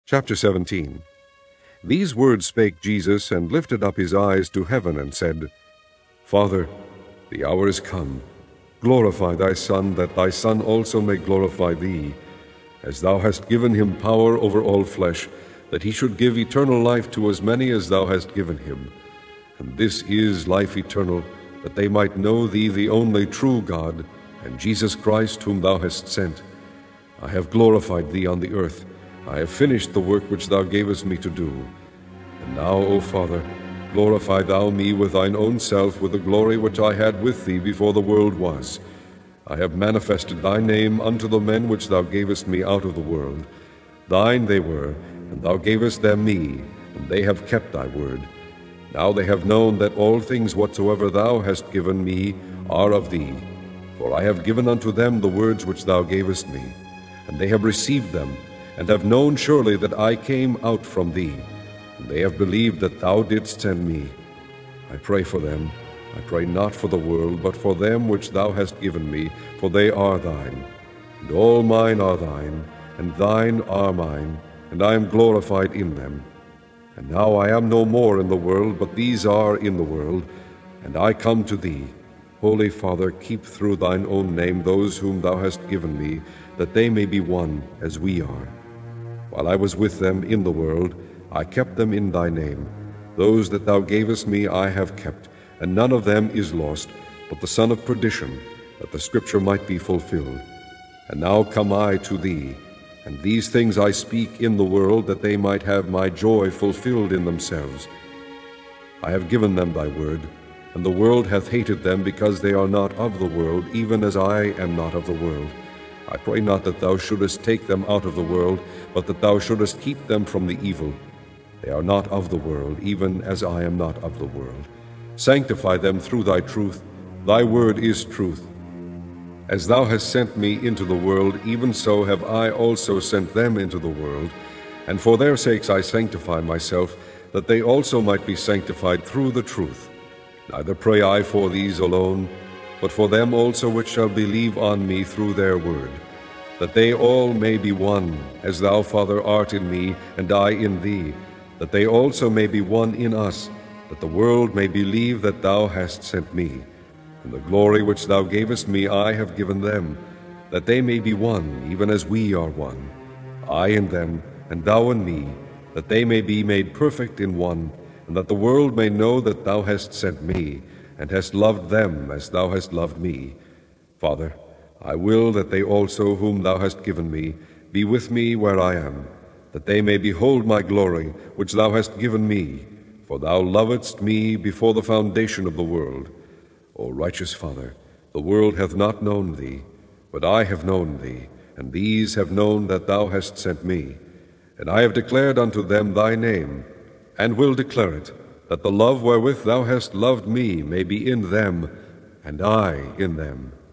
Chapter 17. These words spake Jesus, and lifted up his eyes to heaven, and said, Father, the hour is come. Glorify thy Son, that thy Son also may glorify thee, as thou hast given him power over all flesh, that he should give eternal life to as many as thou hast given him. And this is life eternal, that they might know thee, the only true God, and Jesus Christ, whom thou hast sent. I have glorified thee on the earth. I have finished the work which thou gavest me to do. And now, O Father, glorify thou me with thine own self, with the glory which I had with thee before the world was. I have manifested thy name unto the men which thou gavest me out of the world. Thine they were, and thou gavest them me, and they have kept thy word. Now they have known that all things whatsoever thou hast given me are of thee. For I have given unto them the words which thou gavest me, and they have received them, and have known surely that I came out from thee, and they have believed that thou didst send me. I pray for them. I pray not for the world, but for them which thou hast given me, for they are thine. And all mine are thine, and thine are mine, and I am glorified in them. And now I am no more in the world, but these are in the world, and I come to thee. Holy Father, keep through thine own name those whom thou hast given me, that they may be one as we are. While I was with them in the world, I kept them in thy name. Those that thou gavest me I have kept, and none of them is lost, but the son of perdition, that the scripture might be fulfilled. And now come I to thee, and these things I speak in the world, that they might have my joy fulfilled in themselves. I have given them thy word, and the world hath hated them, because they are not of the world, even as I am not of the world. I pray not that thou shouldest take them out of the world, but that thou shouldest keep them from the evil. They are not of the world, even as I am not of the world. Sanctify them through thy truth. Thy word is truth. As thou hast sent me into the world, even so have I also sent them into the world. And for their sakes I sanctify myself, that they also might be sanctified through the truth. Neither pray I for these alone, but for them also which shall believe on me through their word, that they all may be one, as thou, Father, art in me, and I in thee, that they also may be one in us, that the world may believe that thou hast sent me. And the glory which thou gavest me I have given them, that they may be one, even as we are one, I in them, and thou in me, that they may be made perfect in one, and that the world may know that thou hast sent me, and hast loved them as thou hast loved me. Father, I will that they also whom thou hast given me be with me where I am, that they may behold my glory, which thou hast given me, for thou lovedst me before the foundation of the world. O righteous Father, the world hath not known thee, but I have known thee, and these have known that thou hast sent me. And I have declared unto them thy name, and will declare it, that the love wherewith thou hast loved me may be in them, and I in them.